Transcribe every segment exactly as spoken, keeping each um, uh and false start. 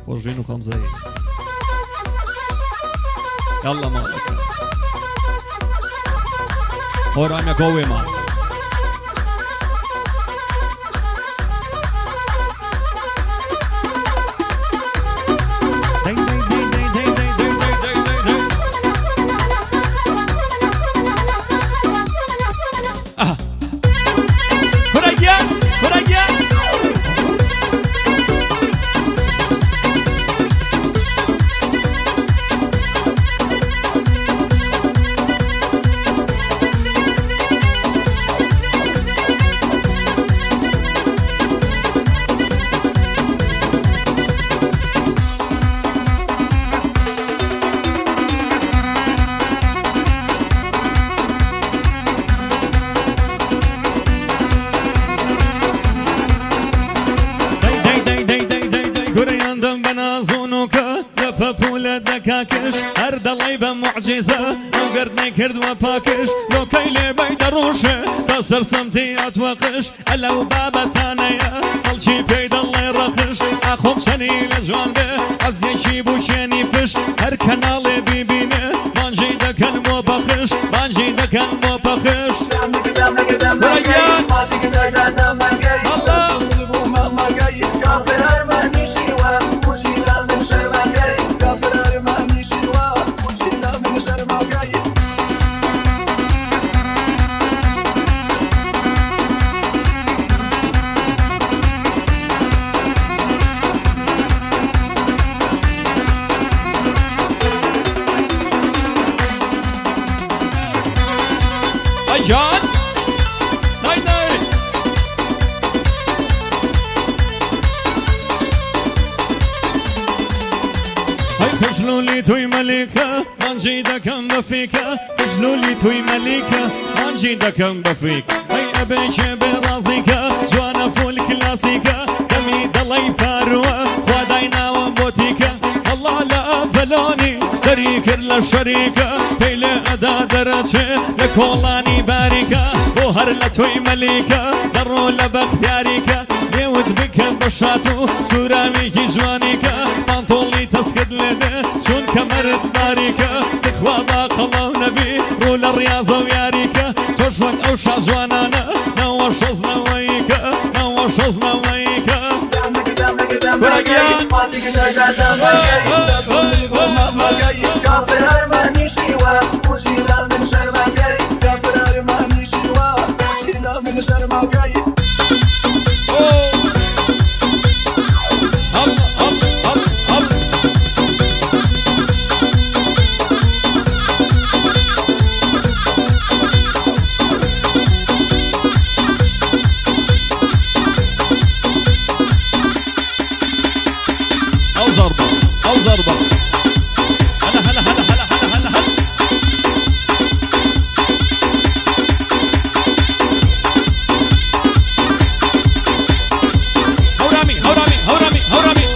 خرجين وخمسة يلا مالك هورام يا قوي مان دكاكش هر دڵی بە معجزە ئەو گردنەی کردووە پاکش لۆکەی لێبەی دەڕۆژێ تا سەرسەمتی ئەتوەقش ئەلەو بابەتانەیە هەڵکی پێی دەڵێ ڕەخش ئاخۆم چەنی لە جوان بێ ئەزیەکی بوشێنی فش هەر کەناڵێ بیبینێ بانجی دەکەن بۆ پەخش بانجی دەکەن بۆ پەخش جان ناي ناي هاي خجلولي توي ملكة من جيدكم بفيكة خجلولي توي ملكة من جيدكم بفيك هاي أبيك برازيكة جوانا فول كلاسيكة دمي دلي فاروة خداينا ومبوتيكة الله لا فلوني دريكر للشريكة بيلي أدا درجة لكولاني باركة وهر لتوي مليكة درو لبختياريكة ليود بك بشاتو سوراميكي جوانيكة منطولي تسكد لده شون كمرد باريكة تخوى باق الله ونبي رول الرياضة وياريكة تشوك أوشا جوانانا نوشوز نويكة نوشوز نويكة برقيان كافر هرماني شيوا وجيلا من شرما جاي كافر هرماني شيوا وجيلا من شرما جاي أو ضربة أو ضربة هلا هلا هلا هلا هلا هلا هلا هورامي هورامي هورامي هورامي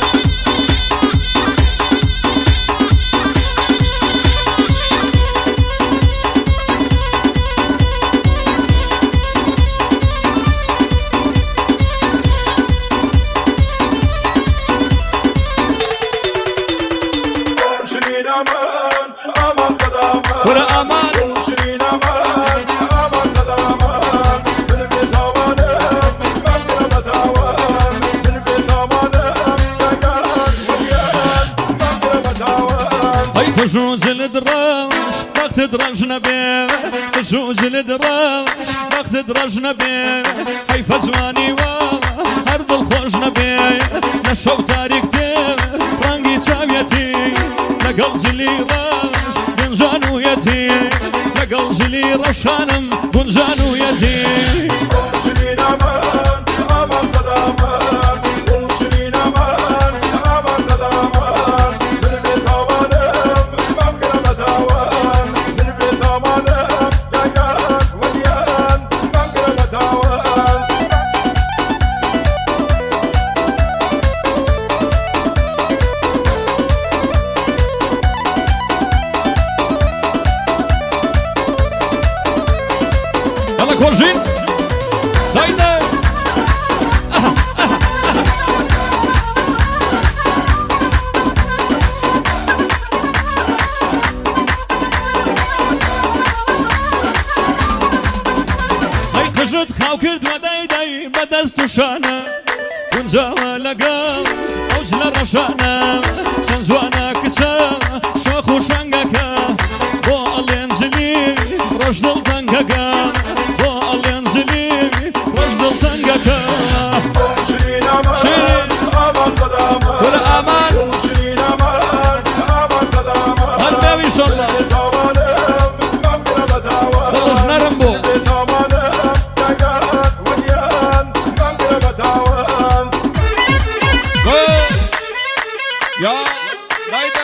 أمان أمان قدامان ورا أمان شيرين أمان أمان قدامان بالبيت أمانم مقدر مداوان بالبيت أمانم تقال وليان مقدر مداوان هاي تجوز الدراش وقت درجنا بيه تجوز الدراش وقت درجنا بيه هاي فزواني واوا أرض الخوشنا بيه نشو تاريك تير رانقي شاويتي لقل جلي راش بنجان ويتي لقل جلي رشانم بنجان ويتي شيرين أمان أمان قدامان شيرين أمان أمان قدامان بالبيت أمانم مقدر مداوان بالبيت أمانم تقال وليان مقدر مداوان يلا كورجين داينا ڕێژت خاو کردووە دایدای بەدەست و شانە گونجاوە لەگەڵ ئەوج لە ڕەشانە چەند جوانە کچە شۆخ و شەنگەکە بۆ ئەڵێن جلی ڕۆژ دڵتەنگەکە بۆ ئەڵێن جلی ڕۆژ دڵتەنگەکە ولا ئامان هەرماوی ئینشەڵڵا دڵش نەرم بۆ يا رايد